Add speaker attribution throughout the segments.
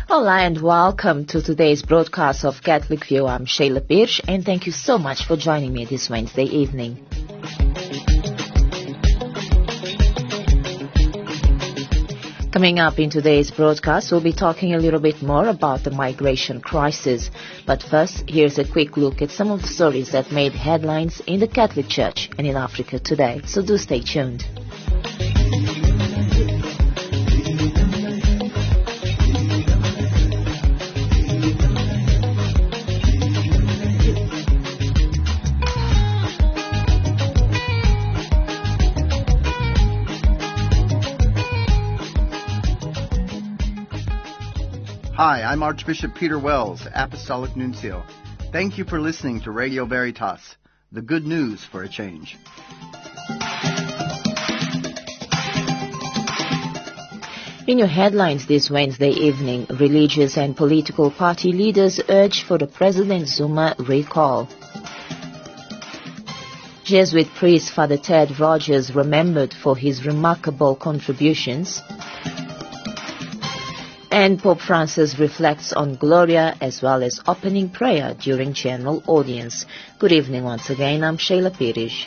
Speaker 1: Hola and welcome to today's broadcast of Catholic View. I'm Sheila Birch and thank you so much for joining me this Wednesday evening. Coming up in today's broadcast, we'll be talking a little bit more about the migration crisis. But first, here's a quick look at some of the stories that made headlines in the Catholic Church and in Africa today. So do stay tuned.
Speaker 2: Hi, I'm Archbishop Peter Wells, Apostolic Nuncio. Thank you for listening to Radio Veritas, the good news for a change.
Speaker 1: In your headlines this Wednesday evening, religious and political party leaders urge for the President Zuma recall. Jesuit priest Father Ted Rogers remembered for his remarkable contributions. And Pope Francis reflects on Gloria as well as opening prayer during general audience. Good evening once again, I'm Sheila Pirish.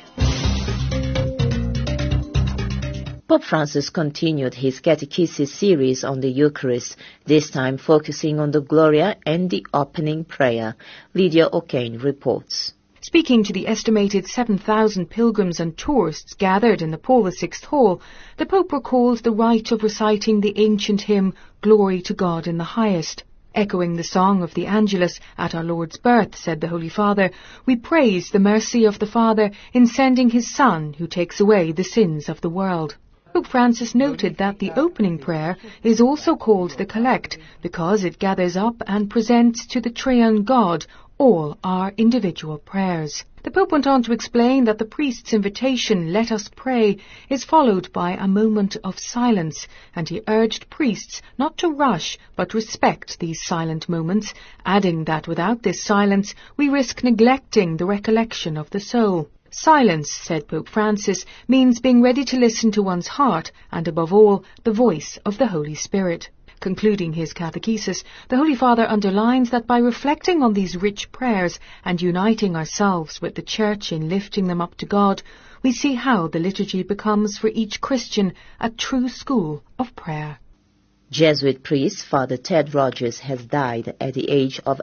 Speaker 1: Pope Francis continued his catechesis series on the Eucharist, this time focusing on the Gloria and the opening prayer. Lydia O'Kane reports.
Speaker 3: Speaking to the estimated 7,000 pilgrims and tourists gathered in the Paul VI Hall, the Pope recalled the rite of reciting the ancient hymn, Glory to God in the Highest. Echoing the song of the Angelus at our Lord's birth, said the Holy Father, we praise the mercy of the Father in sending his Son, who takes away the sins of the world. Pope Francis noted that the opening prayer is also called the Collect because it gathers up and presents to the Triune God all our individual prayers. The Pope went on to explain that the priest's invitation, let us pray, is followed by a moment of silence, and he urged priests not to rush but respect these silent moments, adding that without this silence we risk neglecting the recollection of the soul. Silence, said Pope Francis, means being ready to listen to one's heart and, above all, the voice of the Holy Spirit. Concluding his catechesis, the Holy Father underlines that by reflecting on these rich prayers and uniting ourselves with the Church in lifting them up to God, we see how the liturgy becomes for each Christian a true school of prayer.
Speaker 1: Jesuit priest Father Ted Rogers has died at the age of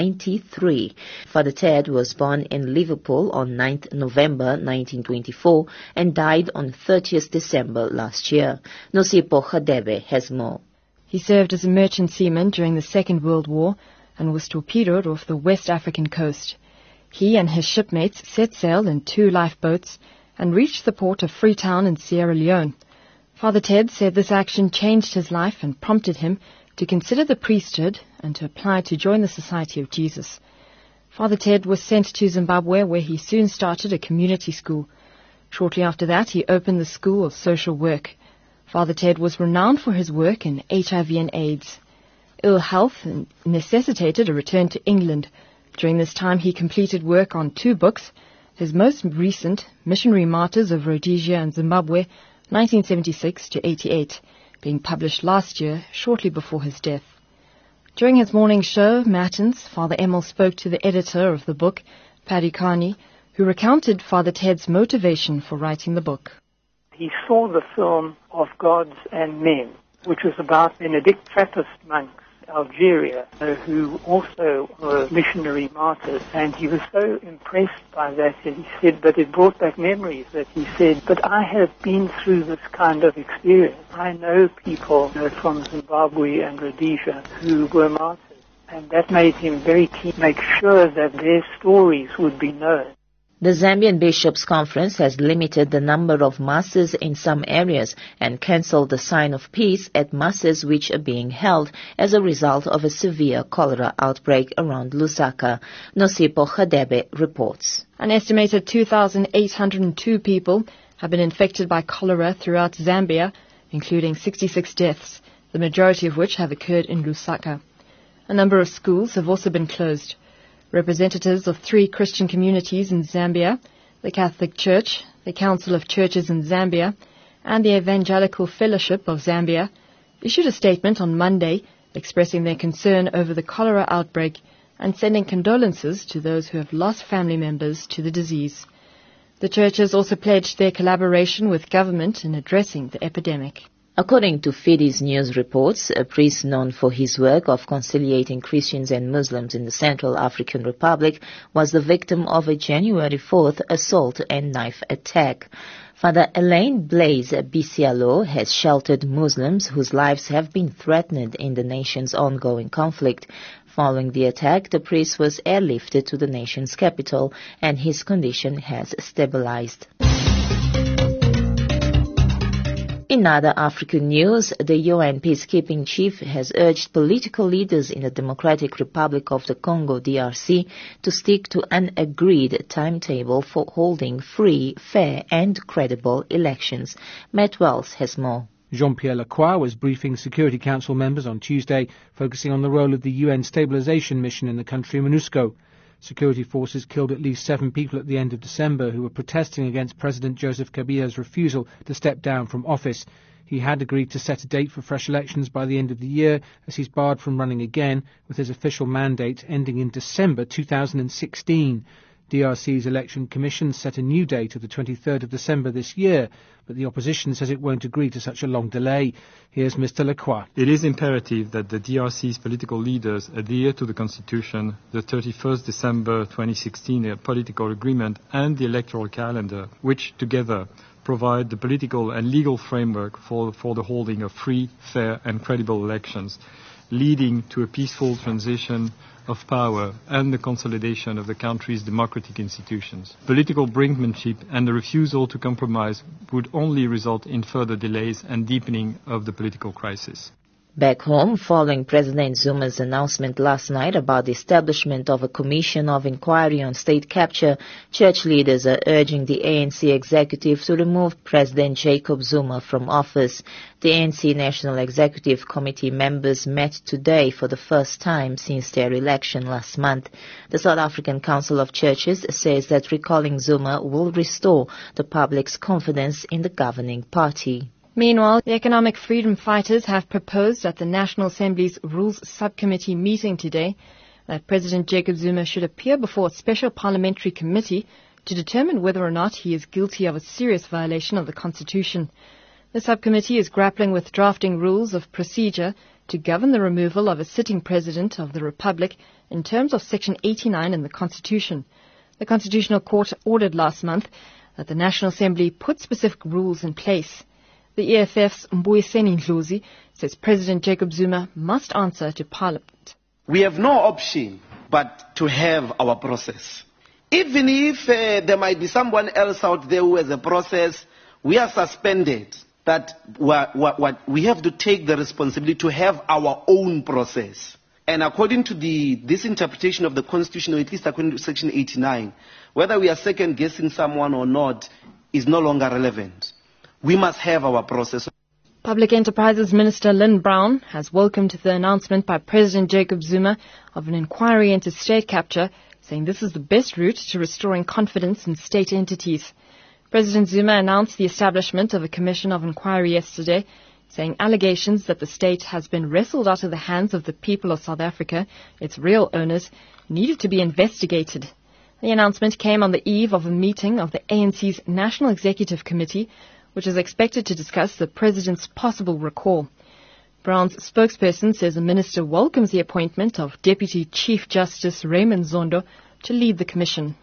Speaker 1: 93. Father Ted was born in Liverpool on 9th November 1924 and died on 30th December last year. Nosipo Khadebe has more.
Speaker 4: He served as a merchant seaman during the Second World War and was torpedoed off the West African coast. He and his shipmates set sail in 2 lifeboats and reached the port of Freetown in Sierra Leone. Father Ted said this action changed his life and prompted him to consider the priesthood and to apply to join the Society of Jesus. Father Ted was sent to Zimbabwe, where he soon started a community school. Shortly after that, he opened the School of Social Work. Father Ted was renowned for his work in HIV and AIDS. Ill health necessitated a return to England. During this time, he completed work on 2 books, his most recent, Missionary Martyrs of Rhodesia and Zimbabwe, 1976 to 88, being published last year, shortly before his death. During his morning show, Matins, Father Emil spoke to the editor of the book, Paddy Carney, who recounted Father Ted's motivation for writing the book.
Speaker 5: He saw the film of Gods and Men, which was about Benedict Trappist monks, Algeria, who also were missionary martyrs. And he was so impressed by that he said, but it brought back memories that he said, but I have been through this kind of experience. I know people from Zimbabwe and Rhodesia who were martyrs. And that made him very keen to make sure that their stories would be known.
Speaker 1: The Zambian Bishops' Conference has limited the number of masses in some areas and cancelled the sign of peace at masses which are being held as a result of a severe cholera outbreak around Lusaka. Nosipo Khadebe reports.
Speaker 4: An estimated 2,802 people have been infected by cholera throughout Zambia, including 66 deaths, the majority of which have occurred in Lusaka. A number of schools have also been closed. Representatives of 3 Christian communities in Zambia, the Catholic Church, the Council of Churches in Zambia, and the Evangelical Fellowship of Zambia, issued a statement on Monday expressing their concern over the cholera outbreak and sending condolences to those who have lost family members to the disease. The churches also pledged their collaboration with government in addressing the epidemic.
Speaker 1: According to Fides News reports, a priest known for his work of conciliating Christians and Muslims in the Central African Republic was the victim of a January 4th assault and knife attack. Father Alain Blaise Bisialo has sheltered Muslims whose lives have been threatened in the nation's ongoing conflict. Following the attack, the priest was airlifted to the nation's capital and his condition has stabilized. In other African news, the UN peacekeeping chief has urged political leaders in the Democratic Republic of the Congo, DRC, to stick to an agreed timetable for holding free, fair and credible elections. Matt Wells has more.
Speaker 6: Jean-Pierre Lacroix was briefing Security Council members on Tuesday, focusing on the role of the UN stabilization mission in the country, MONUSCO. Security forces killed at least 7 people at the end of December who were protesting against President Joseph Kabila's refusal to step down from office. He had agreed to set a date for fresh elections by the end of the year, as he's barred from running again, with his official mandate ending in December 2016. DRC's Election Commission set a new date of the 23rd of December this year, but the opposition says it won't agree to such a long delay. Here's Mr. Lacroix.
Speaker 7: It is imperative that the DRC's political leaders adhere to the Constitution, the 31st December 2016 political agreement and the electoral calendar, which together provide the political and legal framework for the holding of free, fair and credible elections, leading to a peaceful transition of power and the consolidation of the country's democratic institutions. Political brinkmanship and the refusal to compromise would only result in further delays and deepening of the political crisis.
Speaker 1: Back home, following President Zuma's announcement last night about the establishment of a commission of inquiry on state capture, church leaders are urging the ANC executive to remove President Jacob Zuma from office. The ANC National Executive Committee members met today for the first time since their election last month. The South African Council of Churches says that recalling Zuma will restore the public's confidence in the governing party.
Speaker 4: Meanwhile, the economic freedom fighters have proposed at the National Assembly's Rules Subcommittee meeting today that President Jacob Zuma should appear before a special parliamentary committee to determine whether or not he is guilty of a serious violation of the Constitution. The subcommittee is grappling with drafting rules of procedure to govern the removal of a sitting president of the Republic in terms of Section 89 in the Constitution. The Constitutional Court ordered last month that the National Assembly put specific rules in place. The EFF's Mbuyiseni Ndlozi says President Jacob Zuma must answer to Parliament.
Speaker 8: We have no option but to have our process. Even if there might be someone else out there who has a process, we are suspended. That we have to take the responsibility to have our own process. And according to this interpretation of the Constitution, or at least according to Section 89, whether we are second-guessing someone or not is no longer relevant. We must have our process.
Speaker 4: Public Enterprises Minister Lynn Brown has welcomed the announcement by President Jacob Zuma of an inquiry into state capture, saying this is the best route to restoring confidence in state entities. President Zuma announced the establishment of a commission of inquiry yesterday, saying allegations that the state has been wrestled out of the hands of the people of South Africa, its real owners, needed to be investigated. The announcement came on the eve of a meeting of the ANC's National Executive Committee, which is expected to discuss the president's possible recall. Brown's spokesperson says the minister welcomes the appointment of Deputy Chief Justice Raymond Zondo to lead the commission.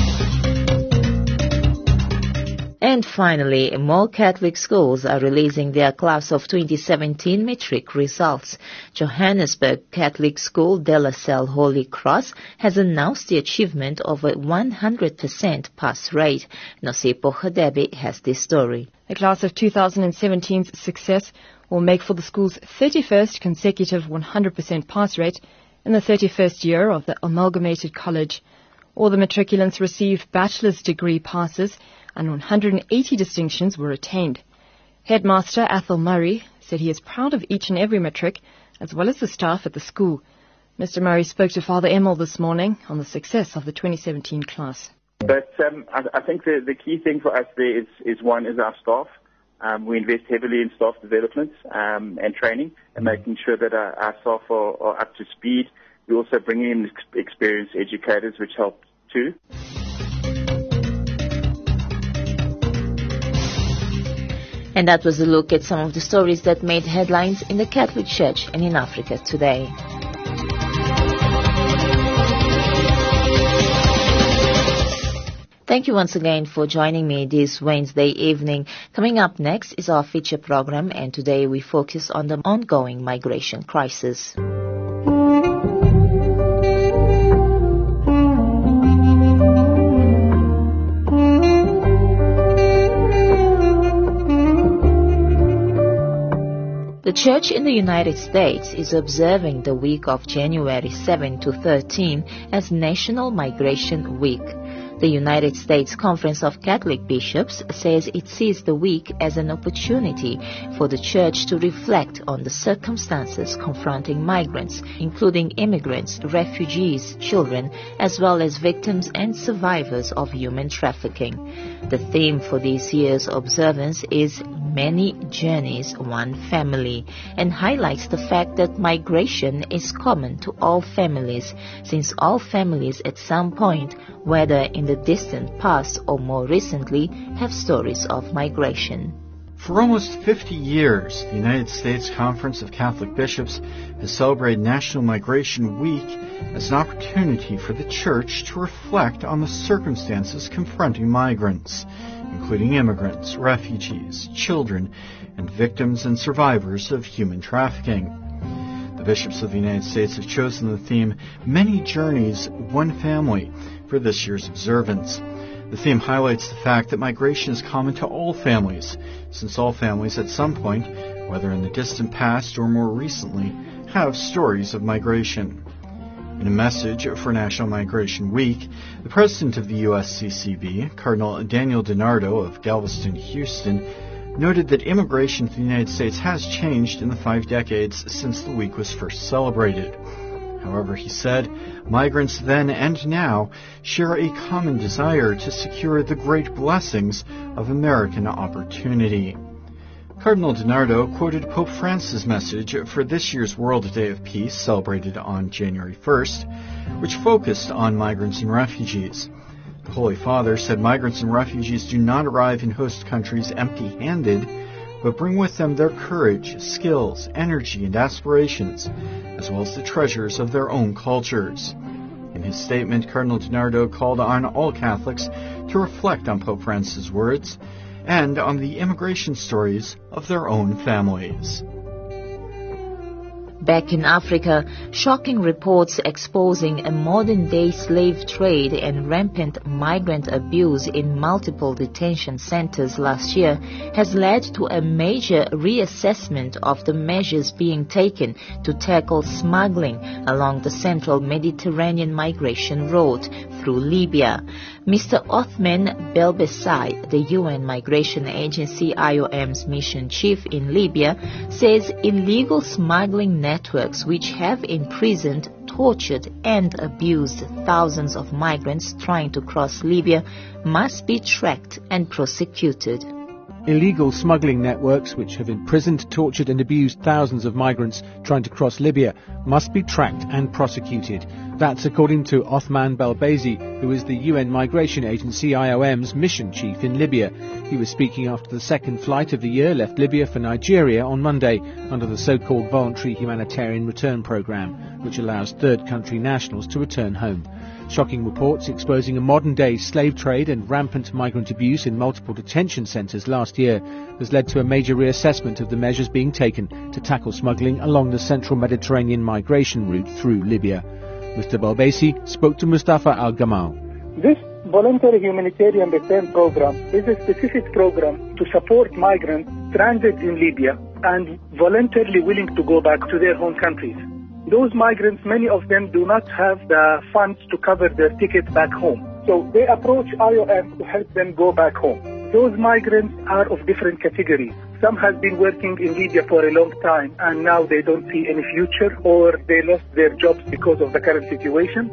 Speaker 1: And finally, more Catholic schools are releasing their class of 2017 matric results. Johannesburg Catholic School De La Salle Holy Cross has announced the achievement of a 100% pass rate. Nosipo Khadebe has this story.
Speaker 4: The class of 2017's success will make for the school's 31st consecutive 100% pass rate in the 31st year of the amalgamated college. All the matriculants received bachelor's degree passes and 180 distinctions were attained. Headmaster Athol Murray said he is proud of each and every matric, as well as the staff at the school. Mr. Murray spoke to Father Emil this morning on the success of the 2017 class.
Speaker 9: But I think the key thing for us there is our staff. We invest heavily in staff development and training and making sure that our staff are up to speed. We also bring in experienced educators, which help too.
Speaker 1: And that was a look at some of the stories that made headlines in the Catholic Church and in Africa today. Thank you once again for joining me this Wednesday evening. Coming up next is our feature program, and today we focus on the ongoing migration crisis. The Church in the United States is observing the week of January 7 to 13 as National Migration Week. The United States Conference of Catholic Bishops says it sees the week as an opportunity for the Church to reflect on the circumstances confronting migrants, including immigrants, refugees, children, as well as victims and survivors of human trafficking. The theme for this year's observance is Many Journeys, One Family, and highlights the fact that migration is common to all families, since all families at some point, whether in the distant past or more recently, have stories of migration.
Speaker 10: For almost 50 years, the United States Conference of Catholic Bishops has celebrated National Migration Week as an opportunity for the Church to reflect on the circumstances confronting migrants, including immigrants, refugees, children, and victims and survivors of human trafficking. The bishops of the United States have chosen the theme, Many Journeys, One Family, for this year's observance. The theme highlights the fact that migration is common to all families, since all families at some point, whether in the distant past or more recently, have stories of migration. In a message for National Migration Week, the president of the USCCB, Cardinal Daniel DiNardo of Galveston, Houston, noted that immigration to the United States has changed in the 5 decades since the week was first celebrated. However, he said, migrants then and now share a common desire to secure the great blessings of American opportunity. Cardinal DiNardo quoted Pope Francis' message for this year's World Day of Peace, celebrated on January 1st, which focused on migrants and refugees. The Holy Father said migrants and refugees do not arrive in host countries empty-handed, but bring with them their courage, skills, energy, and aspirations, as well as the treasures of their own cultures. In his statement, Cardinal DiNardo called on all Catholics to reflect on Pope Francis' words and on the immigration stories of their own families.
Speaker 1: Back in Africa, shocking reports exposing a modern-day slave trade and rampant migrant abuse in multiple detention centers last year has led to a major reassessment of the measures being taken to tackle smuggling along the central Mediterranean migration route through Libya. Mr. Othman Belbesai, the UN Migration Agency IOM's mission chief in Libya, says illegal smuggling networks which have imprisoned, tortured and abused thousands of migrants trying to cross Libya must be tracked and prosecuted.
Speaker 6: Illegal smuggling networks which have imprisoned, tortured and abused thousands of migrants trying to cross Libya must be tracked and prosecuted. That's according to Othman Belbesai, who is the UN Migration Agency IOM's mission chief in Libya. He was speaking after the second flight of the year left Libya for Nigeria on Monday under the so-called Voluntary Humanitarian Return Programme, which allows third country nationals to return home. Shocking reports exposing a modern-day slave trade and rampant migrant abuse in multiple detention centres last year has led to a major reassessment of the measures being taken to tackle smuggling along the central Mediterranean migration route through Libya. Mr. Belbesai spoke to Mustafa Al-Gamal.
Speaker 5: This voluntary humanitarian return program is a specific program to support migrants stranded in Libya and voluntarily willing to go back to their home countries. Those migrants, many of them do not have the funds to cover their tickets back home. So they approach IOM to help them go back home. Those migrants are of different categories. Some have been working in Libya for a long time and now they don't see any future, or they lost their jobs because of the current situation.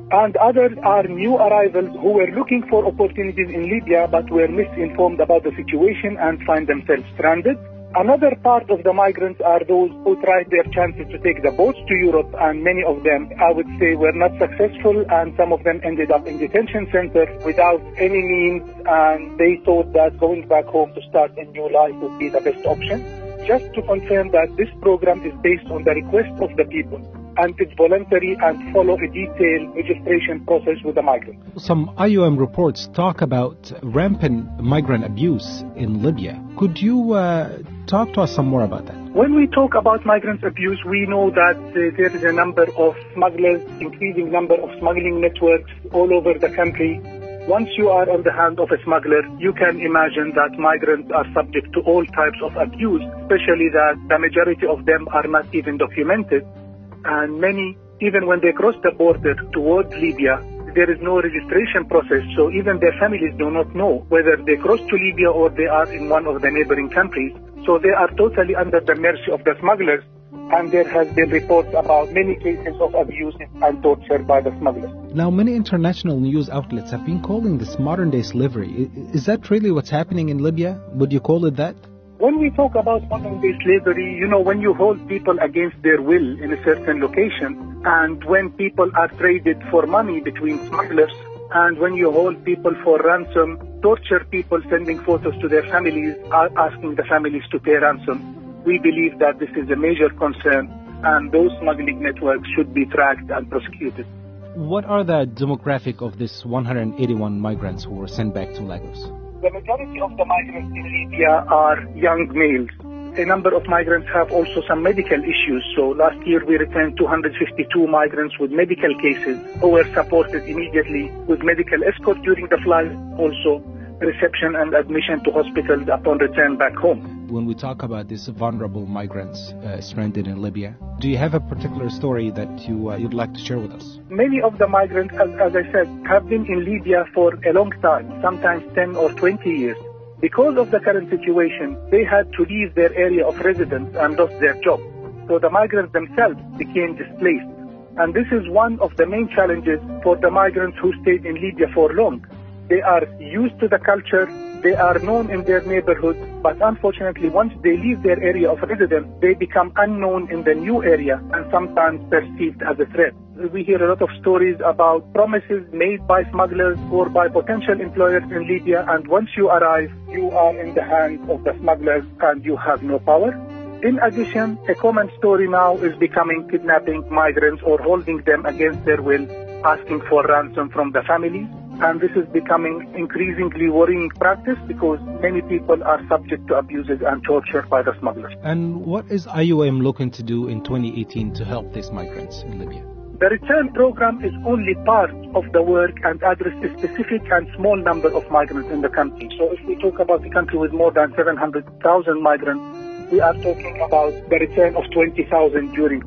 Speaker 11: and others are new arrivals who were looking for opportunities in Libya but were misinformed about the situation and find themselves stranded. Another part of the migrants are those who tried their chances to take the boats to Europe, and many of them, I would say, were not successful, and some of them ended up in detention centers without any means, and they thought that going back home to start a new life would be the best option. Just to confirm that this program is based on the request of the people, and it's voluntary and follow a detailed registration process with the migrants.
Speaker 6: Some IOM reports talk about rampant migrant abuse in Libya. Could you talk to us some more about that?
Speaker 11: When we talk about migrant abuse, we know that there is a number of smugglers, increasing number of smuggling networks all over the country. Once you are on the hand of a smuggler, you can imagine that migrants are subject to all types of abuse, especially that the majority of them are not even documented. And many, even when they cross the border towards Libya, there is no registration process, so even their families do not know whether they cross to Libya or they are in one of the neighboring countries. So they are totally under the mercy of the smugglers, and there has been reports about many cases of abuse and torture by the smugglers.
Speaker 6: Now, many international news outlets have been calling this modern-day slavery. Is that really what's happening in Libya? Would you call it that?
Speaker 11: When we talk about modern-day slavery, when you hold people against their will in a certain location, and when people are traded for money between smugglers, and when you hold people for ransom, torture people, sending photos to their families, asking the families to pay ransom, we believe that this is a major concern, and those smuggling networks should be tracked and prosecuted.
Speaker 6: What are the demographic of this 181 migrants who were sent back to Lagos?
Speaker 11: The majority of the migrants in Libya are young males. A number of migrants have also some medical issues. So last year we returned 252 migrants with medical cases who were supported immediately with medical escort during the flight, also reception and admission to hospitals upon return back home.
Speaker 6: When we talk about these vulnerable migrants stranded in Libya, do you have a particular story that you'd like to share with us?
Speaker 11: Many of the migrants, as I said, have been in Libya for a long time, sometimes 10 or 20 years. Because of the current situation, they had to leave their area of residence and lost their job. So the migrants themselves became displaced. And this is one of the main challenges for the migrants who stayed in Libya for long. They are used to the culture, they are known in their neighborhood, but unfortunately once they leave their area of residence, they become unknown in the new area and sometimes perceived as a threat. We hear a lot of stories about promises made by smugglers or by potential employers in Libya, and once you arrive, you are in the hands of the smugglers and you have no power. In addition, a common story now is becoming kidnapping migrants or holding them against their will, asking for ransom from the families. And this is becoming increasingly worrying practice because many people are subject to abuses and torture by the smugglers.
Speaker 6: And what is IOM looking to do in 2018 to help these migrants in Libya?
Speaker 11: The return program is only part of the work and addresses a specific and small number of migrants in the country. So if we talk about a country with more than 700,000 migrants, we are talking about the return of 20,000 during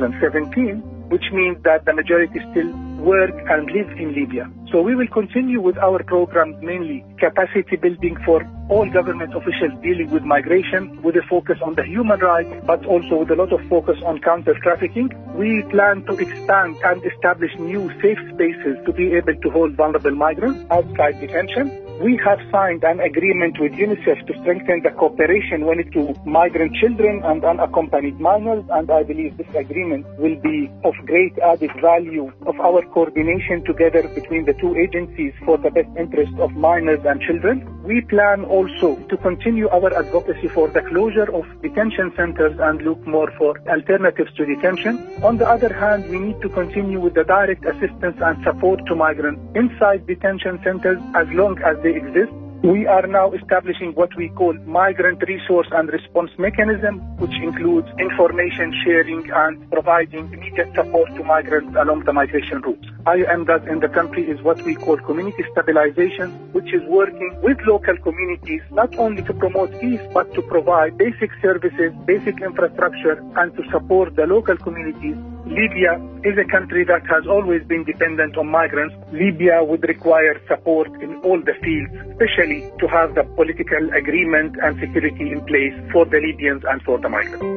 Speaker 11: 2017, which means that the majority still work and live in Libya. So we will continue with our programs, mainly capacity building for all government officials dealing with migration, with a focus on the human rights, but also with a lot of focus on counter-trafficking. We plan to expand and establish new safe spaces to be able to hold vulnerable migrants outside detention. We have signed an agreement with UNICEF to strengthen the cooperation when it comes to migrant children and unaccompanied minors, and I believe this agreement will be of great added value of our coordination together between the two agencies for the best interest of minors and children. We plan also to continue our advocacy for the closure of detention centers and look more for alternatives to detention. On the other hand, we need to continue with the direct assistance and support to migrants inside detention centers as long as they exist. We are now establishing what we call migrant resource and response mechanism, which includes information sharing and providing immediate support to migrants along the migration routes. IOM does in the country is what we call community stabilization, which is working with local communities not only to promote peace, but to provide basic services, basic infrastructure, and to support the local communities. Libya is a country that has always been dependent on migrants. Libya would require support in all the fields, especially to have the political agreement and security in place for the Libyans and for the migrants.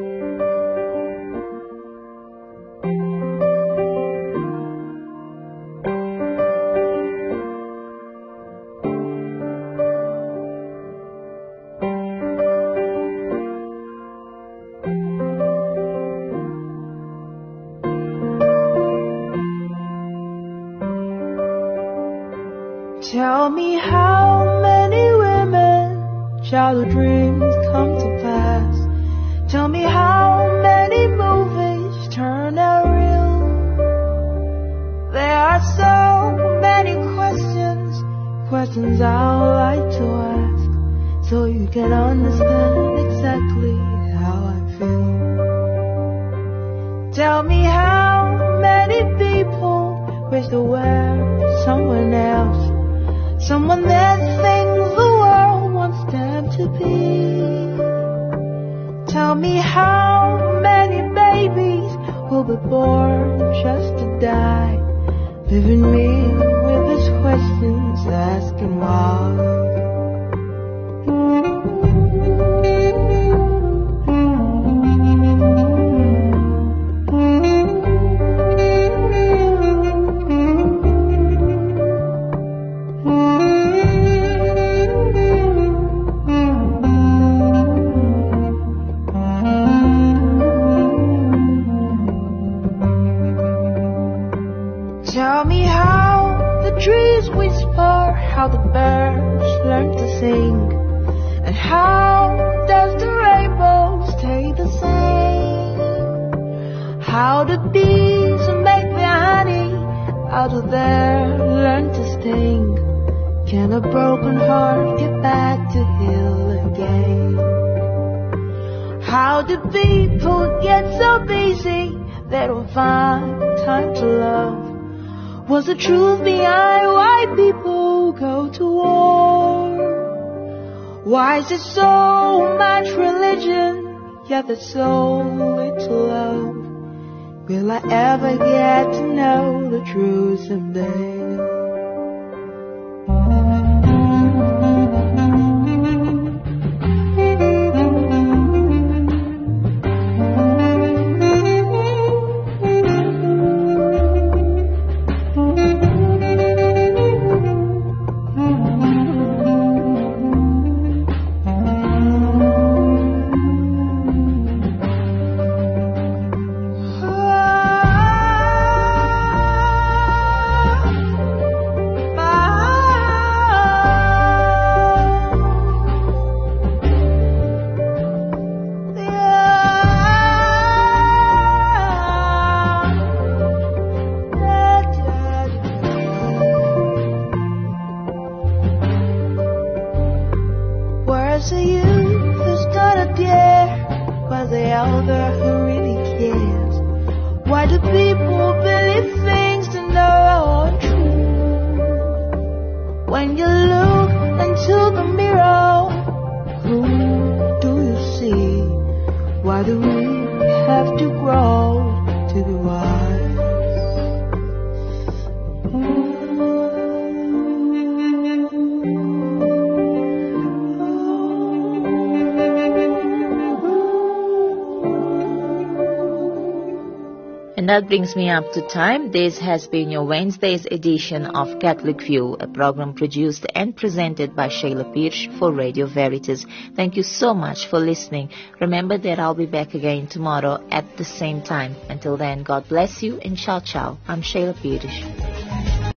Speaker 12: Tell me how many women shall the dreams come to pass? Tell me how many movies turn out real? There are so many questions I like to ask, so you can understand exactly how I feel. Tell me how many people wish to wear someone else, someone that thinks the world wants them to be. Tell me how many babies will be born just to die, leaving me with these questions asking why. Tell me how the trees whisper, how the birds learn to sing, and how does the rainbow stay the same? How the bees make their honey, how do they learn to sting? Can a broken heart get back to heal again? How do people get so busy they don't find time to love? What's the truth behind why people go to war? Why is there so much religion, yet there's so little love? Will I ever get to know the truth someday? Where's the youth who's gonna dare? Where's the elder who really cares? Why do people believe things that are true? When you look into the mirror, who do you see? Why do we have to grow to be wise?
Speaker 1: And that brings me up to time. This has been your Wednesday's edition of Catholic View, a program produced and presented by Sheila Pirsch for Radio Veritas. Thank you so much for listening. Remember that I'll be back again tomorrow at the same time. Until then, God bless you and ciao ciao. I'm Sheila Pirsch.